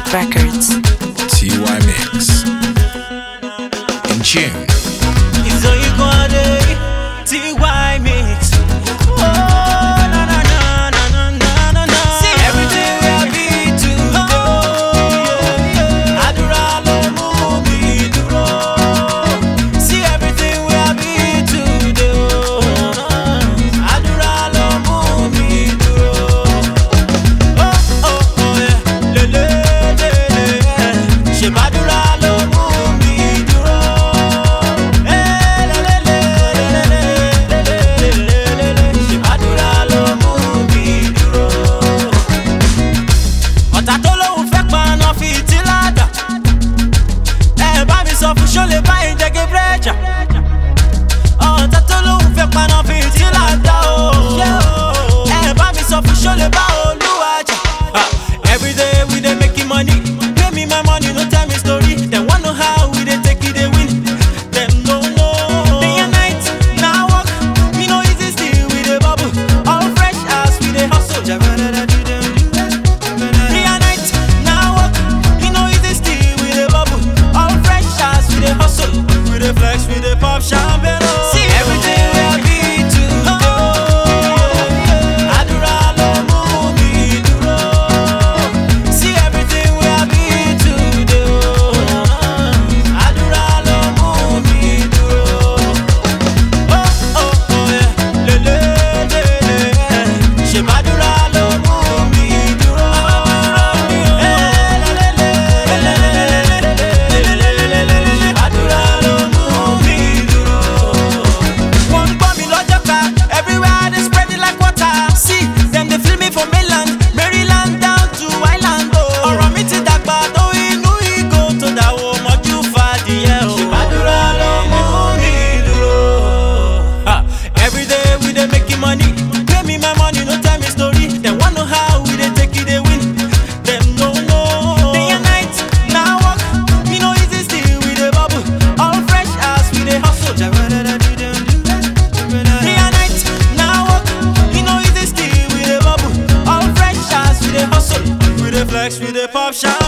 Records. TY Mix. In tune. TY Mix. Oh, na na na na na na na na. See everything we have been to do. Àdúrà ló mú mi dúró. See everything we have been to do. Àdúrà ló mú mi dúró. Oh oh oh yeah, le le le le. Ṣé bàdúrà ló mú mi dúró? Sọ fún ṣọlẹ̀ báyìí jẹ́gẹ́ brẹ́jà. Ọ̀tá tó lóhùn fẹ́ paná fi tí láàdá o. Ẹ bá mi sọ fún ṣọlẹ̀ bá Olúwa jà. Everyday we dey making money. Pay me my money, no tell me story. Dem wan know how we dey take it, dey win. Dem no know. Day and night, na work. Me no easy still, we dey bubble. All fresh as we dey hustle. Day and night, na work. Me no easy still, we dey bubble. All fresh as we dey hustle. We dey flex, we dey pop champagne. See everything we have been to do. Àdúrà ló mú mi dúró. See everything we have been to do. Àdúrà ló mú mi dúró. Oh oh oh yeah, le le le le. Ṣé bàdúrà ló mú mi dúró? Le le le le le le. Ṣé bàdúrà ló mú mi dúró? Wọ́n gbọ́ mi lọ́jọ́ kan, everywhere they spread it like water. See, dem dey feel me for mainland, Maryland down to Island o. Ọ̀rọ̀ mi ti dàgbà tó inú ìgò tó dàwọ̀ mọ́jú fàdíyẹ o. Ṣé bàdúrà ló mú mi dúró? Everyday we dey making money. Pay me my money, no tell me story. Dem wan know how we dey take it, dey win. Dem no know. Day and night, na work. Me no easy still, we dey bubble. All fresh as we dey hustle. Day and night, na work. Me no easy still, we dey bubble. All fresh as we dey hustle. We dey flex, we dey pop champagne.